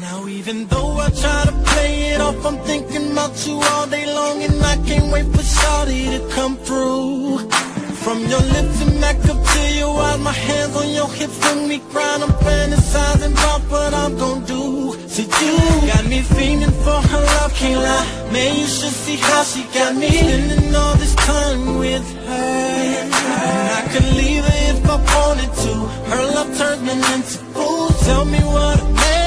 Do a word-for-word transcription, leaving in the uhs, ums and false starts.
Now even though I try to play it off, I'm thinking about you all day long, and I can't wait for shawty to come through. From your lips and back up to your eyes, my hands on your hips when we grind. I'm fantasizing about what I'm gon' do. So you got me feeling for her love, can't lie. Man, you should see how she got me spending all this time with her. And I could leave her if I wanted to. Her love turned me into fool. Tell me what a man